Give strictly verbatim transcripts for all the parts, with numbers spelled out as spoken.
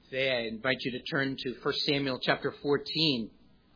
Today I invite you to turn to First Samuel chapter fourteen.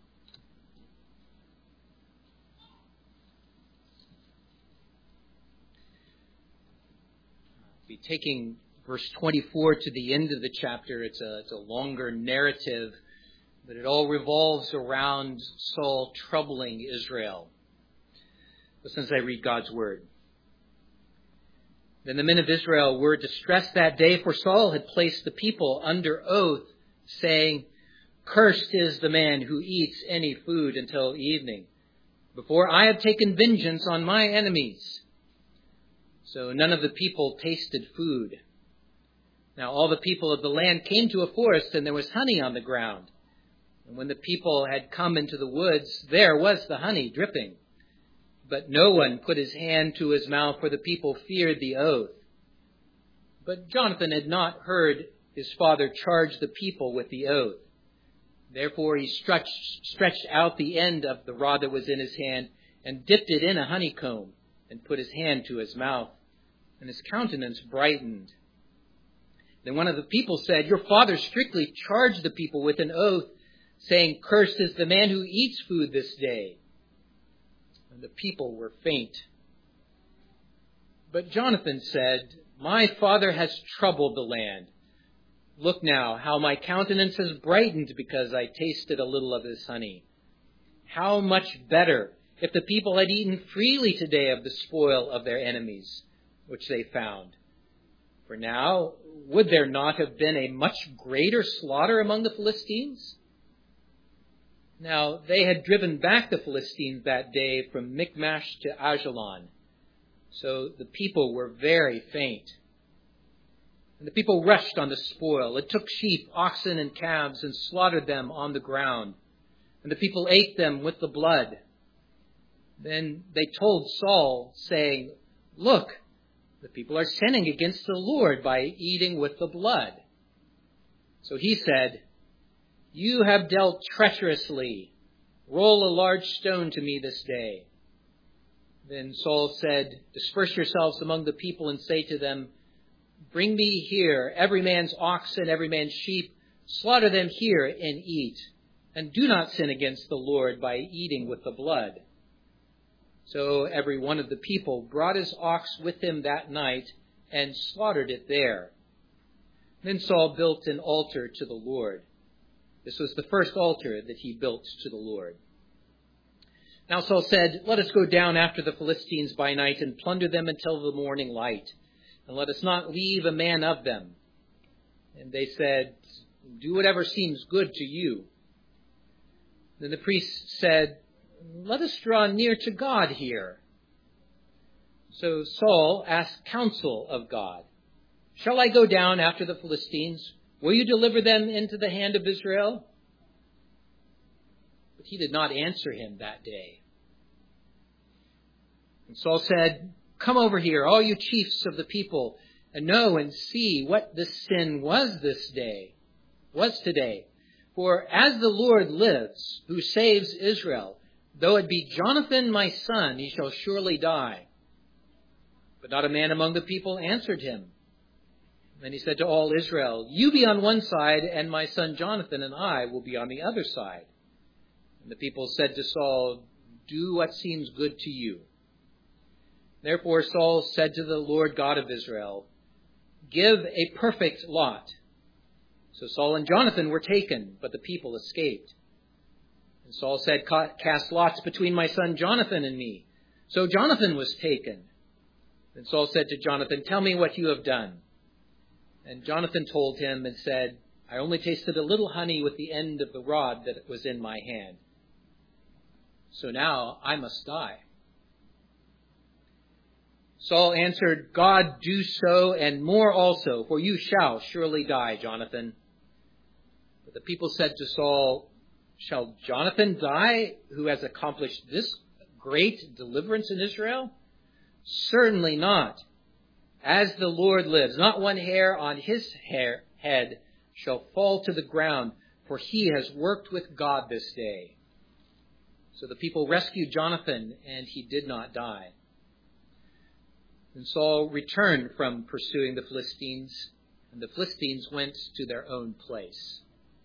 I'll be taking verse twenty-four to the end of the chapter. It's a, it's a longer narrative, but it all revolves around Saul troubling Israel. Listen as I read God's word. Then the men of Israel were distressed that day, for Saul had placed the people under oath, saying, "Cursed is the man who eats any food until evening, before I have taken vengeance on my enemies." So none of the people tasted food. Now all the people of the land came to a forest, and there was honey on the ground. And when the people had come into the woods, there was the honey dripping. But no one put his hand to his mouth, for the people feared the oath. But Jonathan had not heard his father charge the people with the oath. Therefore he stretched, stretched out the end of the rod that was in his hand, and dipped it in a honeycomb, and put his hand to his mouth, and his countenance brightened. Then one of the people said, "Your father strictly charged the people with an oath, saying, 'Cursed is the man who eats food this day.'" And the people were faint. But Jonathan said, "My father has troubled the land. Look now, how my countenance has brightened because I tasted a little of this honey. How much better if the people had eaten freely today of the spoil of their enemies, which they found. For now, would there not have been a much greater slaughter among the Philistines?" Now they had driven back the Philistines that day from Michmash to Ajalon. So the people were very faint. And the people rushed on the spoil. It took sheep, oxen, and calves and slaughtered them on the ground. And the people ate them with the blood. Then they told Saul, saying, "Look, the people are sinning against the Lord by eating with the blood." So he said, "You have dealt treacherously. Roll a large stone to me this day." Then Saul said, "Disperse yourselves among the people and say to them, 'Bring me here every man's ox and every man's sheep. Slaughter them here and eat. And do not sin against the Lord by eating with the blood.' So every one of the people brought his ox with him that night and slaughtered it there. Then Saul built an altar to the Lord. This was the first altar that he built to the Lord. Now Saul said, "Let us go down after the Philistines by night and plunder them until the morning light. And let us not leave a man of them." And they said, "Do whatever seems good to you." Then the priest said, "Let us draw near to God here." So Saul asked counsel of God. "Shall I go down after the Philistines? Will you deliver them into the hand of Israel?" But he did not answer him that day. And Saul said, "Come over here, all you chiefs of the people, and know and see what this sin was this day, was today. For as the Lord lives, who saves Israel, though it be Jonathan my son, he shall surely die." But not a man among the people answered him. Then he said to all Israel, "You be on one side, and my son Jonathan and I will be on the other side." And the people said to Saul, "Do what seems good to you." Therefore Saul said to the Lord God of Israel, "Give a perfect lot." So Saul and Jonathan were taken, but the people escaped. And Saul said, "Cast lots between my son Jonathan and me." So Jonathan was taken. Then Saul said to Jonathan, "Tell me what you have done." And Jonathan told him and said, "I only tasted a little honey with the end of the rod that was in my hand. So now I must die." Saul answered, "God do so and more also, for you shall surely die, Jonathan." But the people said to Saul, "Shall Jonathan die, who has accomplished this great deliverance in Israel? Certainly not. As the Lord lives, not one hair on his hair, head shall fall to the ground, for he has worked with God this day." So the people rescued Jonathan, and he did not die. And Saul returned from pursuing the Philistines, and the Philistines went to their own place.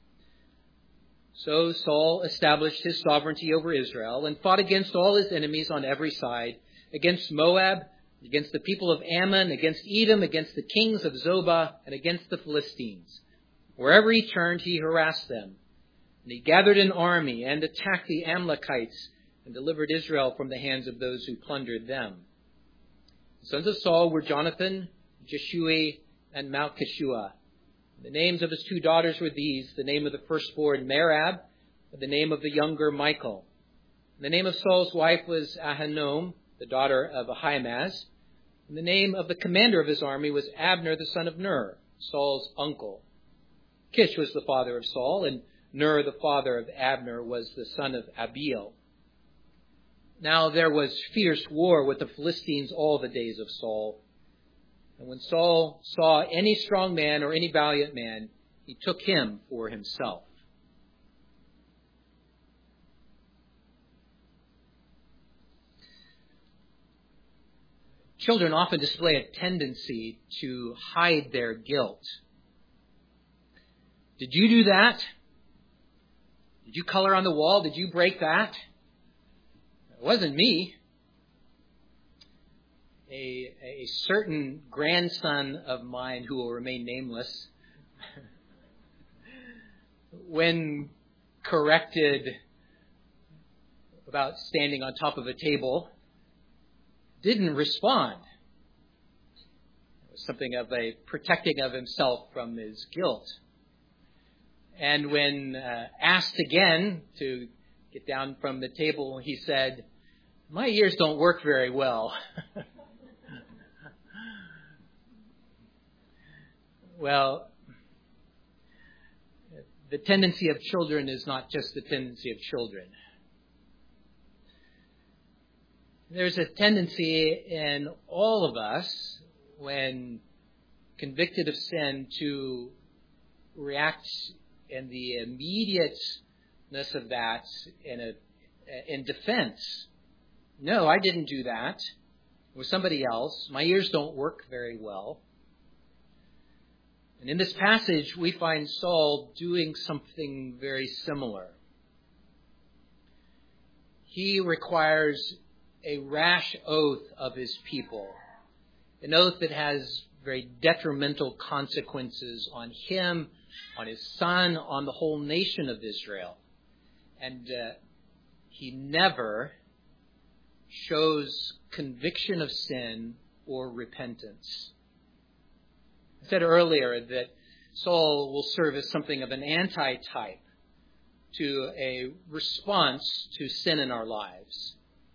So Saul established his sovereignty over Israel and fought against all his enemies on every side, against Moab, against the people of Ammon, against Edom, against the kings of Zobah, and against the Philistines. Wherever he turned, he harassed them. And he gathered an army and attacked the Amalekites and delivered Israel from the hands of those who plundered them. The sons of Saul were Jonathan, Jeshui, and Malchishua. The names of his two daughters were these: the name of the firstborn Merab, and the name of the younger Michal. And the name of Saul's wife was Ahinoam, the daughter of Ahimaaz. And the name of the commander of his army was Abner, the son of Ner, Saul's uncle. Kish was the father of Saul, and Ner, the father of Abner, was the son of Abiel. Now there was fierce war with the Philistines all the days of Saul. And when Saul saw any strong man or any valiant man, he took him for himself. Children often display a tendency to hide their guilt. Did you do that? Did you color on the wall? Did you break that? It wasn't me. A, a certain grandson of mine who will remain nameless, when corrected about standing on top of a table, didn't respond. It was something of a protecting of himself from his guilt. And when uh, asked again to get down from the table, he said, "My ears don't work very well." Well, the tendency of children is not just the tendency of children. There's a tendency in all of us, when convicted of sin, to react in the immediateness of that in a in defense. No, I didn't do that. It was somebody else. My ears don't work very well. And in this passage, we find Saul doing something very similar. He requires a rash oath of his people, an oath that has very detrimental consequences on him, on his son, on the whole nation of Israel. And uh, he never shows conviction of sin or repentance. I said earlier that Saul will serve as something of an anti-type to a response to sin in our lives.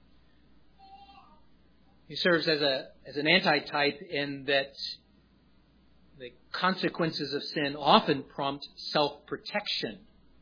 He serves as a as an anti-type in that the consequences of sin often prompt self-protection.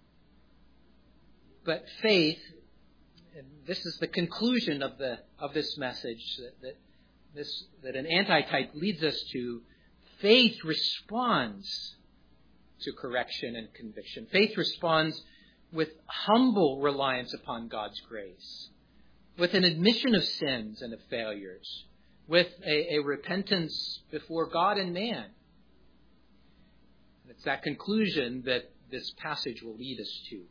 But faith, and this is the conclusion of the of this message that, that this that an anti-type leads us to. Faith responds to correction and conviction. Faith responds with humble reliance upon God's grace, with an admission of sins and of failures, with a, a repentance before God and man. It's that conclusion that this passage will lead us to.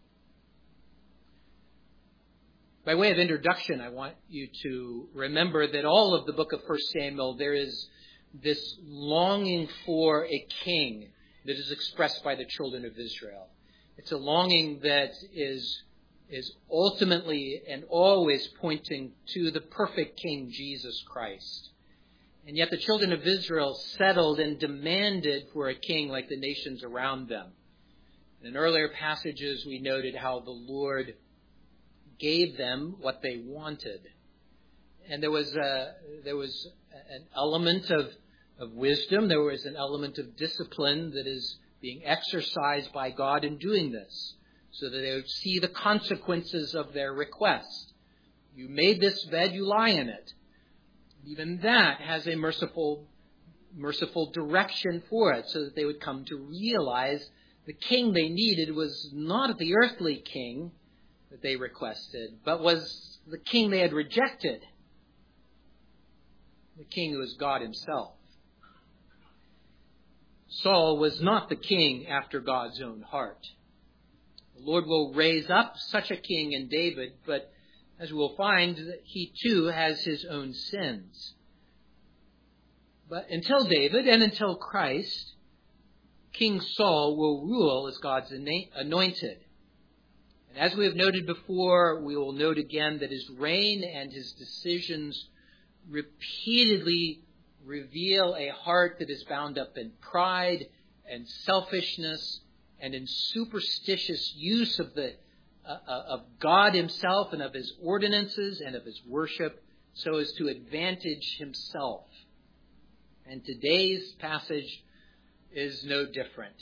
By way of introduction, I want you to remember that all of the book of First Samuel, there is this longing for a king that is expressed by the children of Israel. It's a longing that is, is ultimately and always pointing to the perfect King, Jesus Christ. And yet the children of Israel settled and demanded for a king like the nations around them. In earlier passages, we noted how the Lord gave them what they wanted. And there was a, there was an element of, of wisdom. There was an element of discipline that is being exercised by God in doing this, so that they would see the consequences of their request. You made this bed, you lie in it. Even that has a merciful, merciful direction for it, so that they would come to realize the king they needed was not the earthly king that they requested, but was the king they had rejected. The king who is God himself. Saul was not the king after God's own heart. The Lord will raise up such a king in David, but as we'll find, he too has his own sins. But until David and until Christ, King Saul will rule as God's anointed. And as we have noted before, we will note again that his reign and his decisions repeatedly reveal a heart that is bound up in pride and selfishness and in superstitious use of the uh, of God himself and of his ordinances and of his worship so as to advantage himself. And today's passage is no different.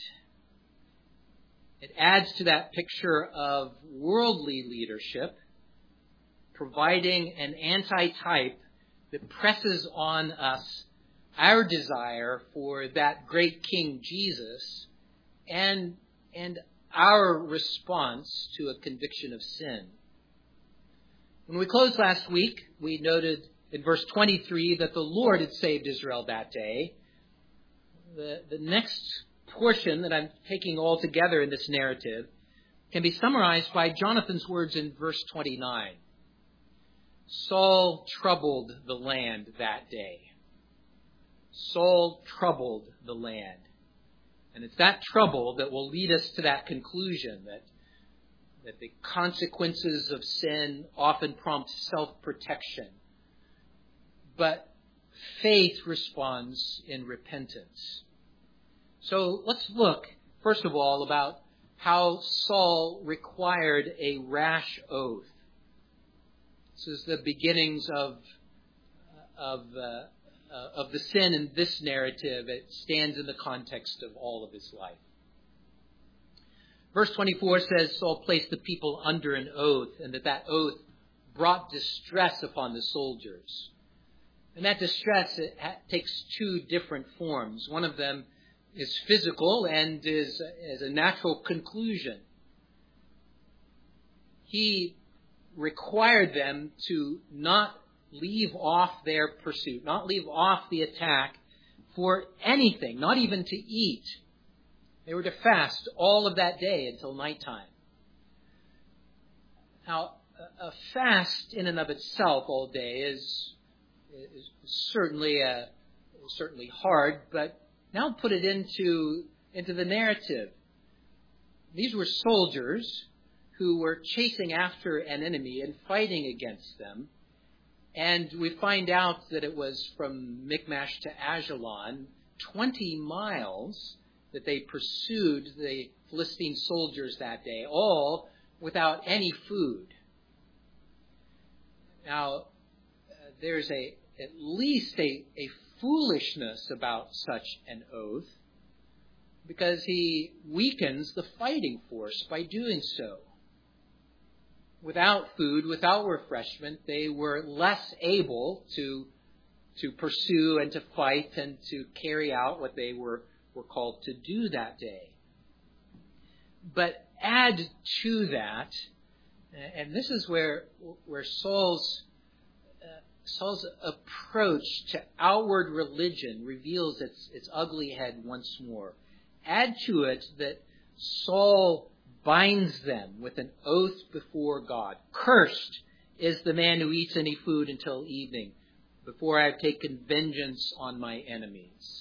It adds to that picture of worldly leadership, providing an anti-type that presses on us our desire for that great King Jesus and, and our response to a conviction of sin. When we closed last week, we noted in verse twenty-three that the Lord had saved Israel that day. The, the next portion that I'm taking all together in this narrative can be summarized by Jonathan's words in verse twenty-nine. Saul troubled the land that day. Saul troubled the land. And it's that trouble that will lead us to that conclusion that, that the consequences of sin often prompt self-protection. But faith responds in repentance. So let's look, first of all, about how Saul required a rash oath. This is the beginnings of, of, uh, uh, of the sin in this narrative. It stands in the context of all of his life. Verse twenty-four says, Saul placed the people under an oath, and that that oath brought distress upon the soldiers. And that distress it ha- takes two different forms. One of them is physical and is, is a natural conclusion. He required them to not leave off their pursuit, not leave off the attack for anything, not even to eat. They were to fast all of that day until nighttime. Now, a fast in and of itself all day is, is certainly a, certainly hard, but now put it into, into the narrative. These were soldiers who were chasing after an enemy and fighting against them. And we find out that it was from Michmash to Ajalon, twenty miles, that they pursued the Philistine soldiers that day, all without any food. Now, uh, there's a at least a, a foolishness about such an oath, because he weakens the fighting force by doing so. Without food, without refreshment, they were less able to, to pursue and to fight and to carry out what they were, were called to do that day. But add to that, and this is where, where Saul's, uh, Saul's approach to outward religion reveals its, its ugly head once more. Add to it that Saul binds them with an oath before God. Cursed is the man who eats any food until evening, before I have taken vengeance on my enemies.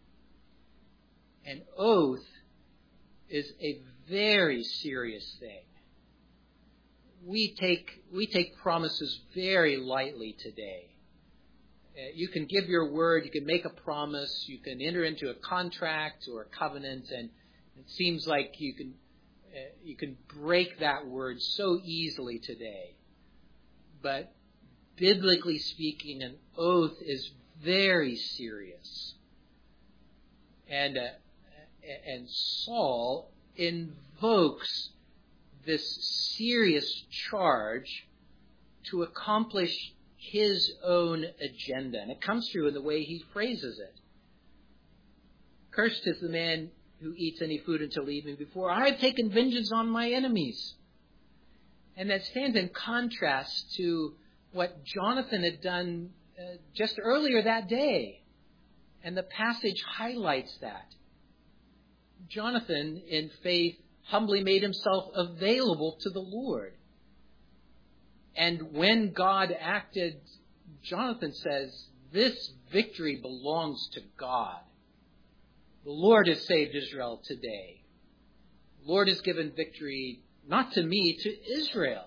An oath is a very serious thing. We take, we take promises very lightly today. Uh, you can give your word, you can make a promise, you can enter into a contract or a covenant, and it seems like you can uh, you can break that word so easily today. But biblically speaking, an oath is very serious. And uh, and Saul invokes this serious charge to accomplish his own agenda. And it comes through in the way he phrases it. Cursed is the man who eats any food until evening, before I have taken vengeance on my enemies. And that stands in contrast to what Jonathan had done uh, just earlier that day. And the passage highlights that. Jonathan, in faith, humbly made himself available to the Lord. And when God acted, Jonathan says, this victory belongs to God. The Lord has saved Israel today. The Lord has given victory not to me, to Israel.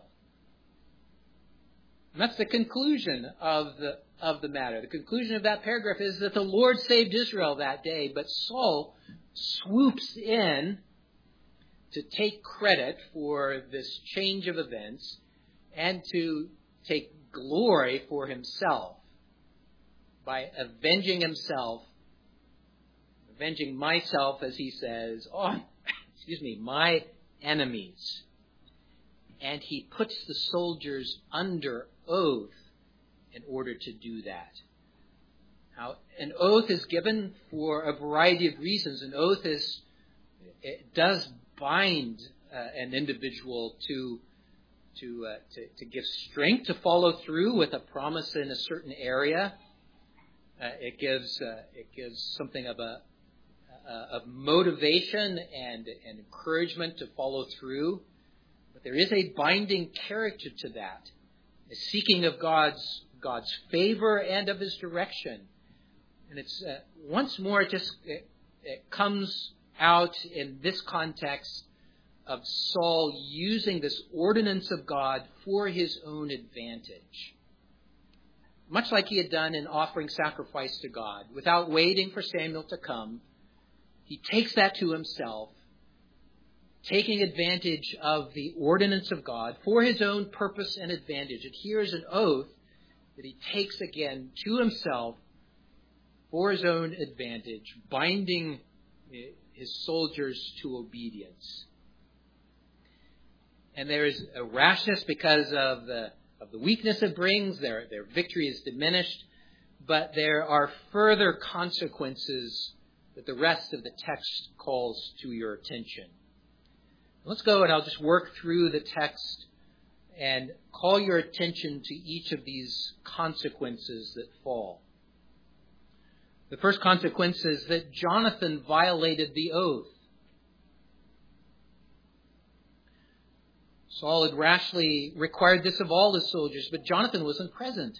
And that's the conclusion of the of the matter. The conclusion of that paragraph is that the Lord saved Israel that day, but Saul swoops in to take credit for this change of events and to take glory for himself by avenging himself, avenging myself, as he says, oh, excuse me, my enemies. And he puts the soldiers under oath in order to do that. Now, an oath is given for a variety of reasons. An oath is, it does bind uh, an individual to to, uh, to to give strength to follow through with a promise in a certain area. Uh, it gives uh, it gives something of a uh, of motivation and and encouragement to follow through. But there is a binding character to that, a seeking of God's God's favor and of His direction. And it's uh, once more it just it, it comes out in this context of Saul using this ordinance of God for his own advantage. Much like he had done in offering sacrifice to God, without waiting for Samuel to come, he takes that to himself, taking advantage of the ordinance of God for his own purpose and advantage. And here's an oath that he takes again to himself for his own advantage, binding his soldiers to obedience. And there is a rashness because of the of the weakness it brings. Their their victory is diminished, but there are further consequences that the rest of the text calls to your attention. Let's go and I'll just work through the text and call your attention to each of these consequences that fall. The first consequence is that Jonathan violated the oath. Saul had rashly required this of all his soldiers, but Jonathan wasn't present.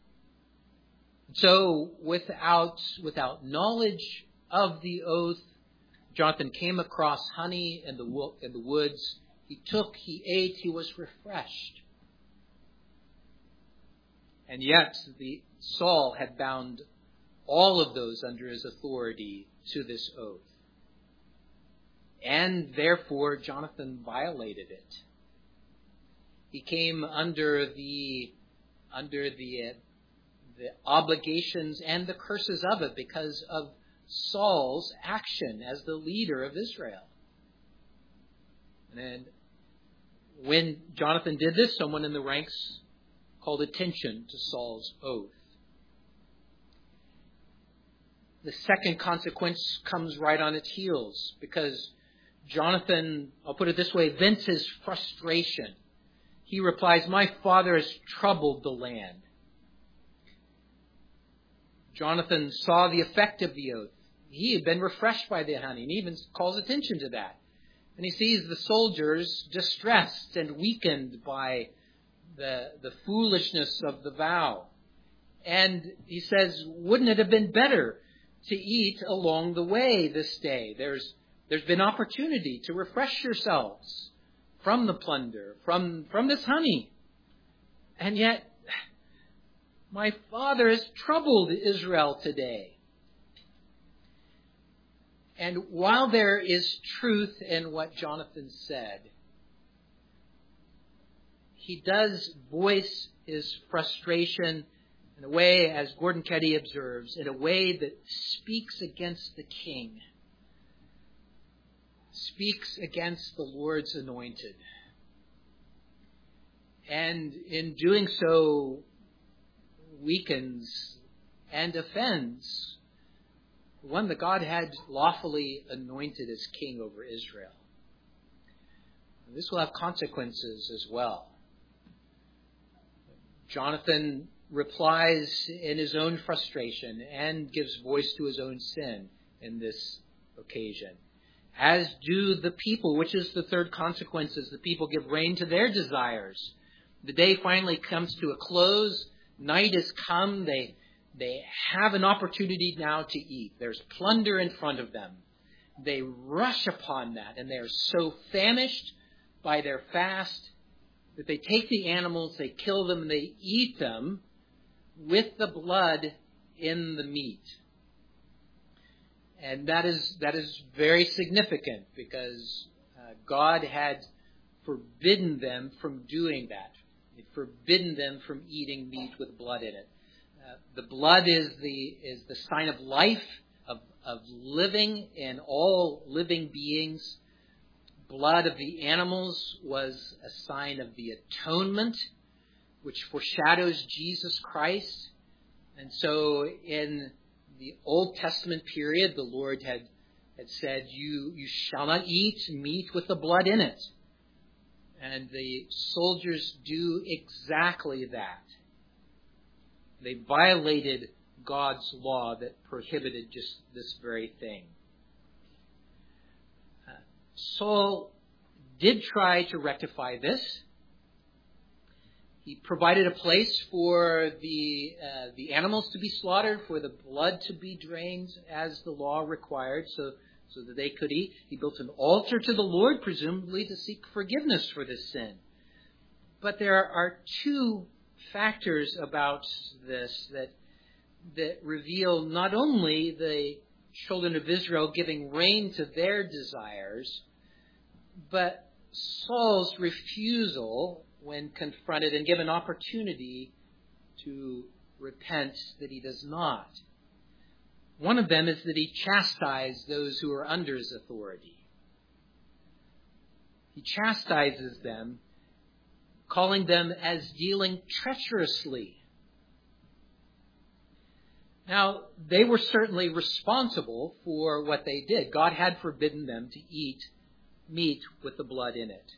So without, without knowledge of the oath, Jonathan came across honey in the, in the woods. He took, he ate, he was refreshed. And yet the Saul had bound all of those under his authority to this oath. And therefore Jonathan violated it. He came under the under the uh, the obligations and the curses of it because of Saul's action as the leader of Israel. And then when Jonathan did this, someone in the ranks called attention to Saul's oath. The second consequence comes right on its heels because Jonathan, I'll put it this way, vents his frustration. He replies, "My father has troubled the land." Jonathan saw the effect of the oath. He had been refreshed by the honey, and he even calls attention to that. And he sees the soldiers distressed and weakened by the, the foolishness of the vow. And he says, wouldn't it have been better to eat along the way this day? There's there's been opportunity to refresh yourselves from the plunder, from, from this honey. And yet, my father has troubled Israel today. And while there is truth in what Jonathan said, he does voice his frustration in a way, as Gordon Keddy observes, in a way that speaks against the king. Speaks against the Lord's anointed. And in doing so, weakens and offends the one that God had lawfully anointed as king over Israel. And this will have consequences as well. Jonathan replies in his own frustration and gives voice to his own sin in this occasion. as do the people, which is the third consequence, is the people give rein to their desires. The day finally comes to a close. Night has come. They, they have an opportunity now to eat. There's plunder in front of them. They rush upon that, and they are so famished by their fast that they take the animals, they kill them, and they eat them with the blood in the meat. And that is that is very significant because uh, God had forbidden them from doing that. He forbidden them from eating meat with blood in it. Uh, the blood is the is the sign of life, of of living in all living beings. Blood of the animals was a sign of the atonement, which foreshadows Jesus Christ. And so in the Old Testament period, the Lord had, had said, you, you shall not eat meat with the blood in it. And the soldiers do exactly that. They violated God's law that prohibited just this very thing. Uh, Saul did try to rectify this. He provided a place for the uh, the animals to be slaughtered, for the blood to be drained as the law required, so, so that they could eat. He built an altar to the Lord, presumably to seek forgiveness for this sin. But there are two factors about this that that reveal not only the children of Israel giving rein to their desires, but Saul's refusal when confronted and given opportunity to repent, that he does not. One of them is that he chastised those who are under his authority. He chastises them, calling them as dealing treacherously. Now, they were certainly responsible for what they did. God had forbidden them to eat meat with the blood in it.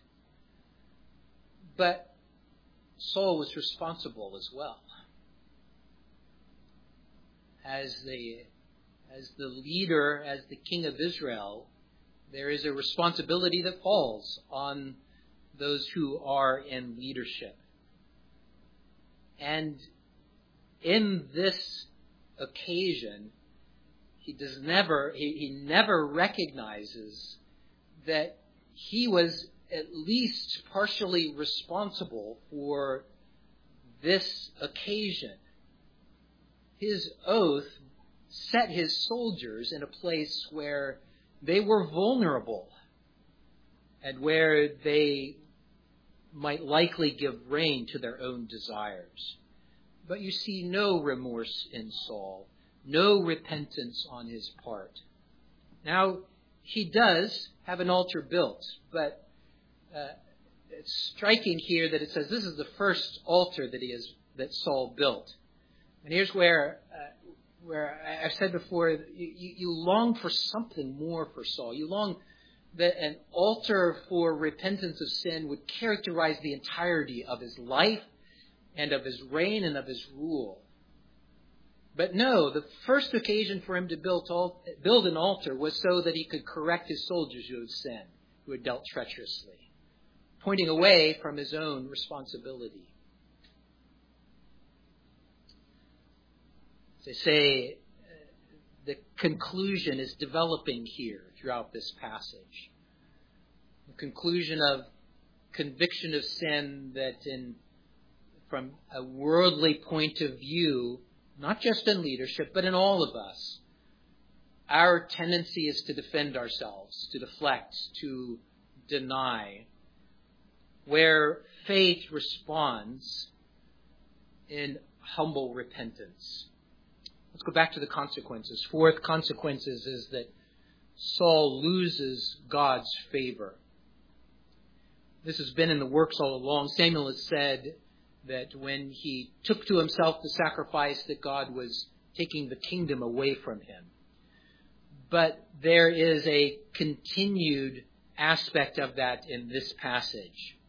But Saul was responsible as well. As the, as the leader, as the king of Israel, there is a responsibility that falls on those who are in leadership. And in this occasion, he does never, he, he never recognizes that he was at least partially responsible for this occasion. His oath set his soldiers in a place where they were vulnerable and where they might likely give rein to their own desires. But you see no remorse in Saul, no repentance on his part. Now, he does have an altar built, but uh, it's striking here that it says this is the first altar that he has, that Saul built. And here's where, uh, where I said before, you, you long for something more for Saul. You long that an altar for repentance of sin would characterize the entirety of his life and of his reign and of his rule. But no, the first occasion for him to build, build an altar was so that he could correct his soldiers who had sinned, who had dealt treacherously, pointing away from his own responsibility. As I say, the conclusion is developing here throughout this passage. The conclusion of conviction of sin that in from a worldly point of view, not just in leadership, but in all of us, our tendency is to defend ourselves, to deflect, to deny, where faith responds in humble repentance. Let's go back to the consequences. Fourth consequences is that Saul loses God's favor. This has been in the works all along. Samuel has said that when he took to himself the sacrifice, that God was taking the kingdom away from him. But there is a continued aspect of that in this passage.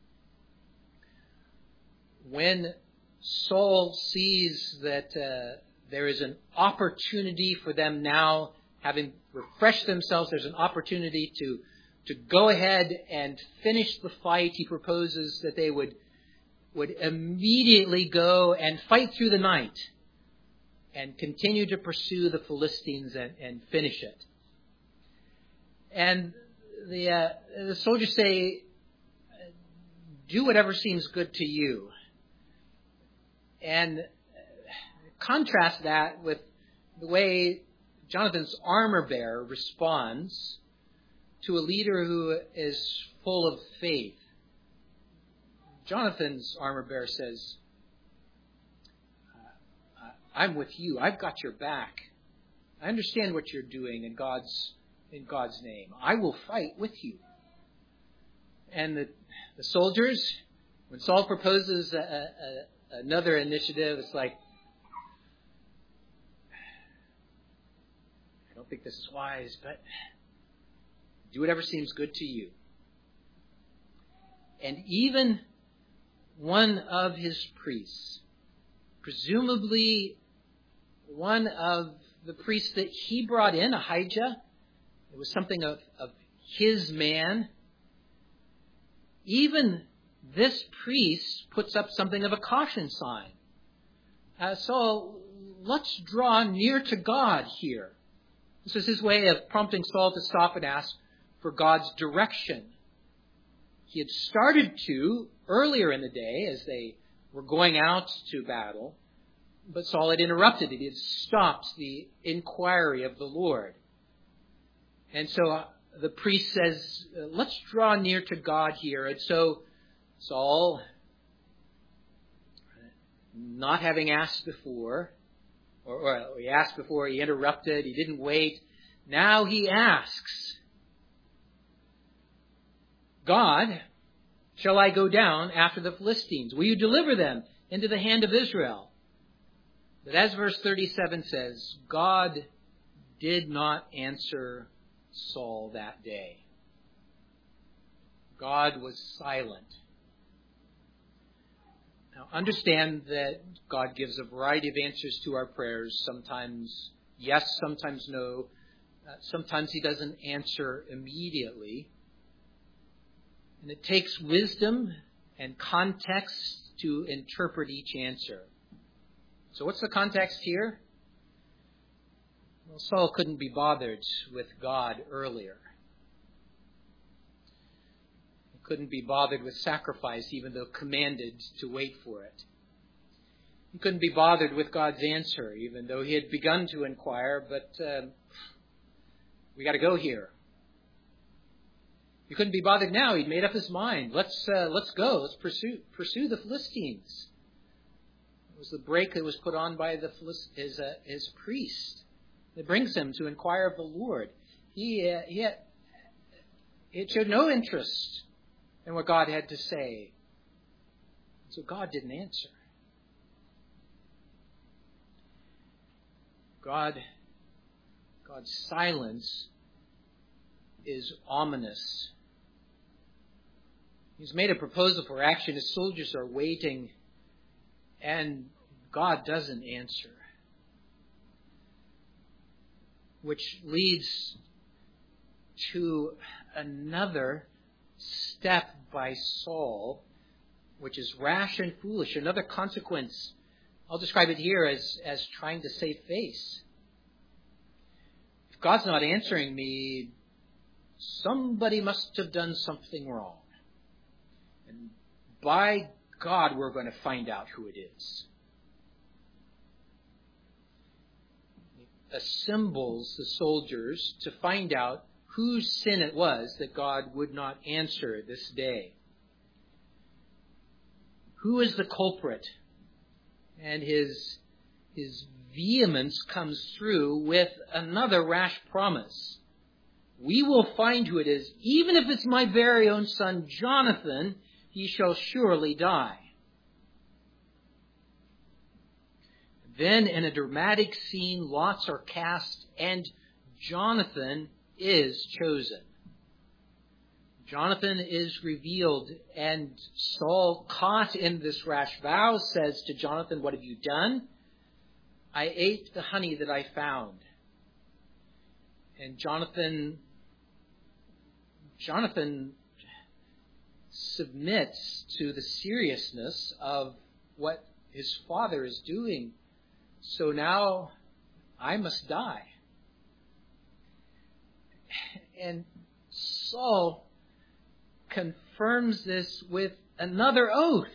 When Saul sees that uh, there is an opportunity for them now having refreshed themselves, there's an opportunity to, to go ahead and finish the fight. He proposes that they would, would immediately go and fight through the night and continue to pursue the Philistines and, and finish it. And the, uh, the soldiers say, do whatever seems good to you. And contrast that with the way Jonathan's armor bearer responds to a leader who is full of faith. Jonathan's armor bearer says, I'm with you. I've got your back. I understand what you're doing in God's in God's name. I will fight with you. And the, the soldiers, when Saul proposes a, a, another initiative, it's like, I don't think this is wise, but do whatever seems good to you. And even one of his priests, presumably one of the priests that he brought in, Ahijah, it was something of, of his man. Even this priest puts up something of a caution sign. Uh, so let's draw near to God here. This is his way of prompting Saul to stop and ask for God's direction. He had started to earlier in the day as they were going out to battle, but Saul had interrupted it. He had stopped the inquiry of the Lord. And so uh, the priest says, let's draw near to God here. And so Saul, not having asked before, or, or he asked before, he interrupted, he didn't wait. Now he asks, God, shall I go down after the Philistines? Will you deliver them into the hand of Israel? But as verse thirty-seven says, God did not answer Saul that day. God was silent. Now understand that God gives a variety of answers to our prayers. Sometimes yes, sometimes no. Uh, sometimes he doesn't answer immediately. And it takes wisdom and context to interpret each answer. So what's the context here? Well, Saul couldn't be bothered with God earlier. He couldn't be bothered with sacrifice, even though commanded to wait for it. He couldn't be bothered with God's answer, even though he had begun to inquire, but uh, we got to go here. He couldn't be bothered now. He'd made up his mind. Let's uh, let's go. Let's pursue pursue the Philistines. It was the break that was put on by the his uh, his priest. It brings him to inquire of the Lord. He, uh, he had, it showed no interest in what God had to say. So God didn't answer. God, God's silence is ominous. He's made a proposal for action. His soldiers are waiting, and God doesn't answer. Which leads to another step by Saul, which is rash and foolish. Another consequence. I'll describe it here as, as trying to save face. If God's not answering me, somebody must have done something wrong. And by God, we're going to find out who it is. Assembles the soldiers to find out whose sin it was that God would not answer this day. Who is the culprit? And his, his vehemence comes through with another rash promise. We will find who it is. Even if it's my very own son Jonathan, he shall surely die. Then in a dramatic scene, lots are cast and Jonathan is chosen. Jonathan is revealed, and Saul, caught in this rash vow, says to Jonathan, what have you done? I ate the honey that I found. And Jonathan, Jonathan submits to the seriousness of what his father is doing. So now I must die. And Saul confirms this with another oath.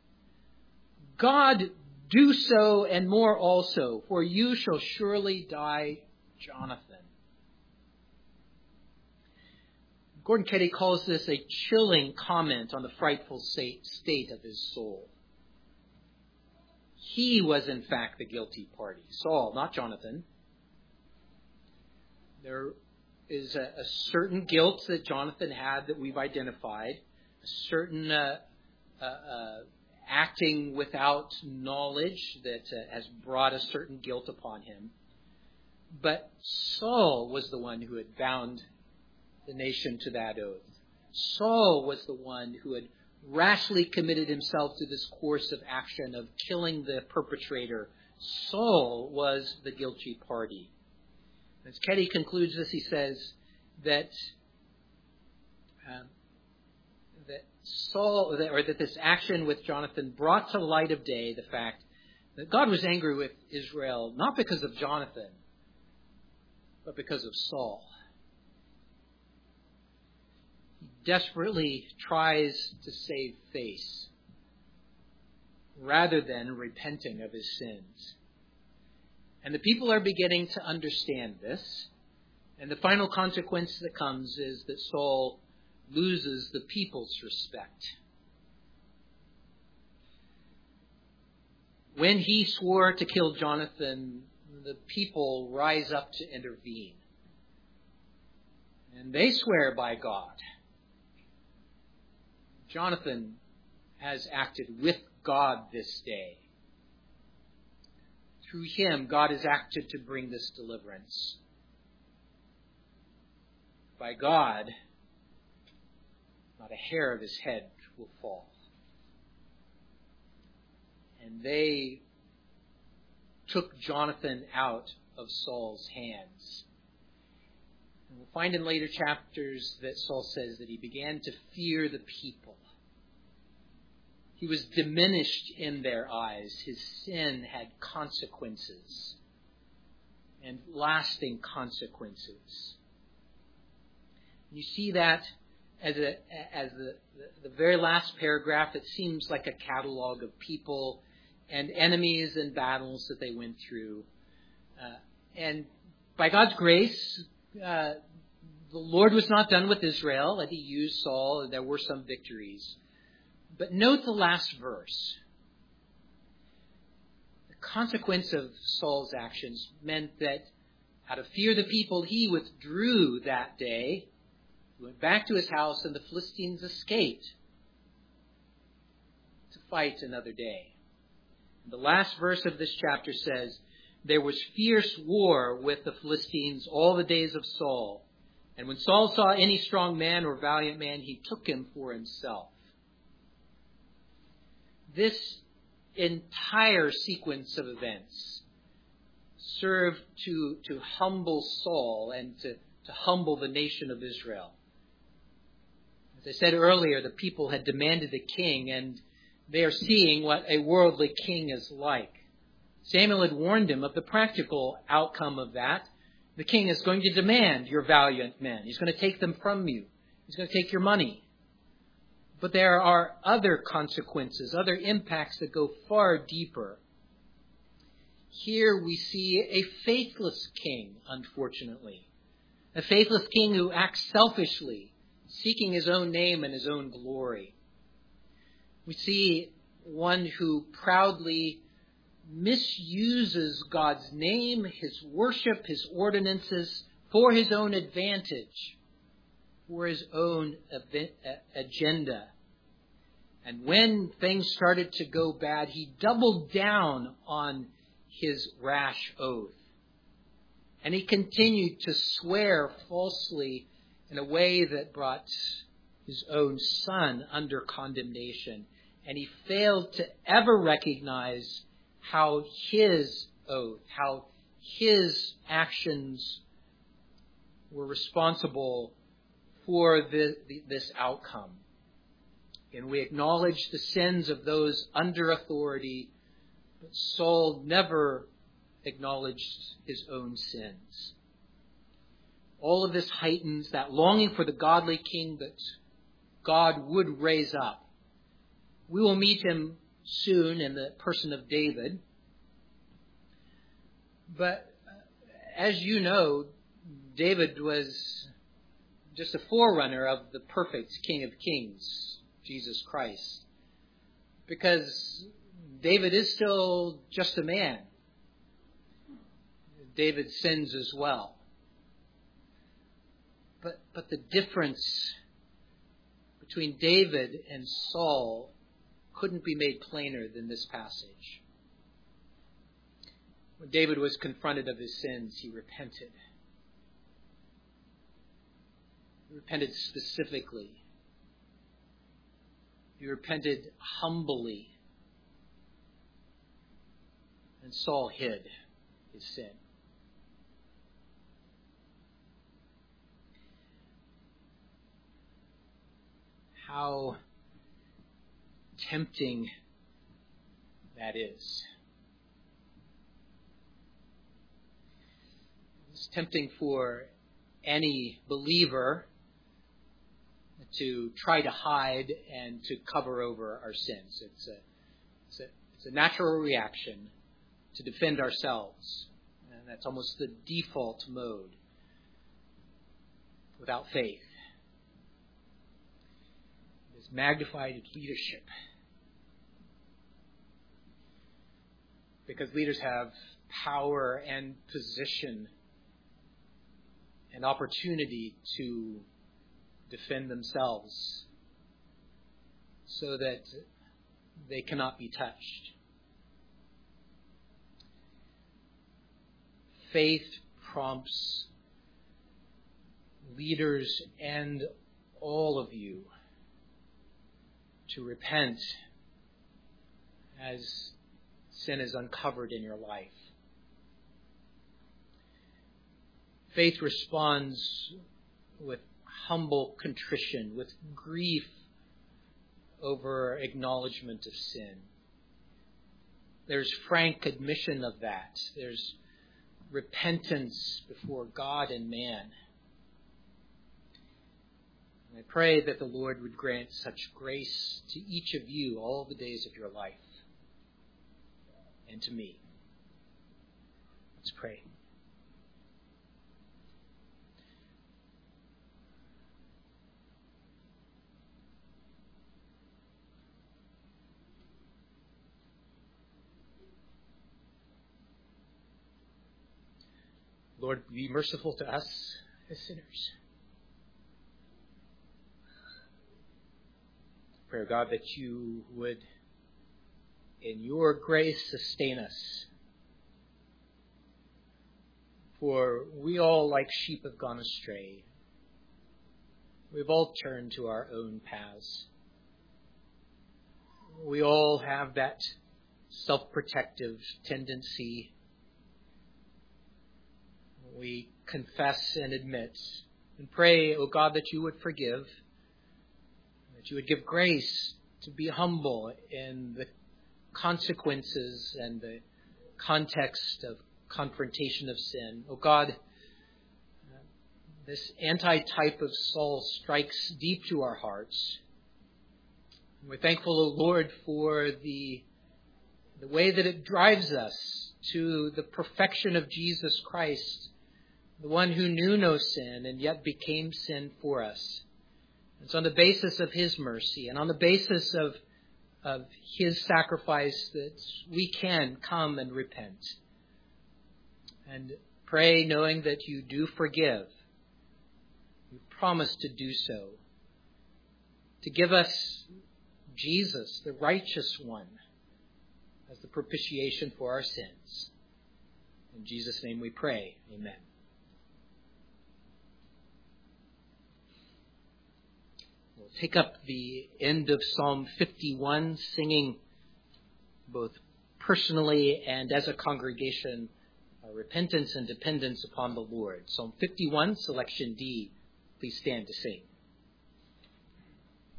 God, do so and more also, for you shall surely die, Jonathan. Gordon Keddie calls this a chilling comment on the frightful state of his soul. He was, in fact, the guilty party. Saul, not Jonathan. There is a, a certain guilt that Jonathan had that we've identified, a certain uh, uh, uh, acting without knowledge that uh, has brought a certain guilt upon him. But Saul was the one who had bound the nation to that oath. Saul was the one who had rashly committed himself to this course of action of killing the perpetrator. Saul was the guilty party. As Keddie concludes this, he says that um, that Saul, or that this action with Jonathan brought to light of day the fact that God was angry with Israel, not because of Jonathan, but because of Saul. He desperately tries to save face rather than repenting of his sins. And the people are beginning to understand this. And the final consequence that comes is that Saul loses the people's respect. When he swore to kill Jonathan, the people rise up to intervene. And they swear by God. Jonathan has acted with God this day. Through him, God has acted to bring this deliverance. By God, not a hair of his head will fall. And they took Jonathan out of Saul's hands. And we'll find in later chapters that Saul says that he began to fear the people. He was diminished in their eyes. His sin had consequences, and lasting consequences. You see that as a as the, the, the very last paragraph. It seems like a catalog of people and enemies and battles that they went through. Uh, and by God's grace, uh, the Lord was not done with Israel, and he used Saul, and there were some victories. But note the last verse. The consequence of Saul's actions meant that out of fear of the people, he withdrew that day. He went back to his house, and the Philistines escaped to fight another day. The last verse of this chapter says, there was fierce war with the Philistines all the days of Saul. And when Saul saw any strong man or valiant man, he took him for himself. This entire sequence of events served to, to humble Saul and to, to humble the nation of Israel. As I said earlier, the people had demanded a king, and they are seeing what a worldly king is like. Samuel had warned him of the practical outcome of that. The king is going to demand your valiant men. He's going to take them from you. He's going to take your money. But there are other consequences, other impacts that go far deeper. Here we see a faithless king, unfortunately. A faithless king who acts selfishly, seeking his own name and his own glory. We see one who proudly misuses God's name, his worship, his ordinances for his own advantage, for his own agenda. And when things started to go bad, he doubled down on his rash oath. And he continued to swear falsely in a way that brought his own son under condemnation. And he failed to ever recognize how his oath, how his actions were responsible for the, the, this outcome. And we acknowledge the sins of those under authority, but Saul never acknowledged his own sins. All of this heightens that longing for the godly king that God would raise up. We will meet him soon in the person of David. But as you know, David was just a forerunner of the perfect King of Kings, Jesus Christ. Because David is still just a man. David sins as well. But, but the difference between David and Saul couldn't be made plainer than this passage. When David was confronted of his sins, he repented. He repented specifically. He repented humbly. And Saul hid his sin. How tempting that is. It's tempting for any believer to try to hide and to cover over our sins. It's a, it's a, it's a natural reaction to defend ourselves. And that's almost the default mode without faith. It is magnified leadership. Because leaders have power and position and opportunity to defend themselves so that they cannot be touched. Faith prompts leaders and all of you to repent as sin is uncovered in your life. Faith responds with humble contrition, with grief over acknowledgement of sin. There's frank admission of that. There's repentance before God and man. And I pray that the Lord would grant such grace to each of you all the days of your life, and to me. Let's pray. Lord, be merciful to us as sinners. Pray, God, that you would, in your grace, sustain us. For we all, like sheep, have gone astray. We've all turned to our own paths. We all have that self-protective tendency. We confess and admit and pray, O God, that you would forgive, that you would give grace to be humble in the consequences and the context of confrontation of sin. O God, this anti-type of Saul strikes deep to our hearts. We're thankful, O Lord, for the, the way that it drives us to the perfection of Jesus Christ, the one who knew no sin and yet became sin for us. It's on the basis of his mercy and on the basis of, of his sacrifice that we can come and repent. And pray knowing that you do forgive. You promise to do so. To give us Jesus, the righteous one, as the propitiation for our sins. In Jesus' name we pray. Amen. We'll take up the end of Psalm fifty-one, singing both personally and as a congregation uh, repentance and dependence upon the Lord. Psalm fifty-one, selection D. Please stand to sing.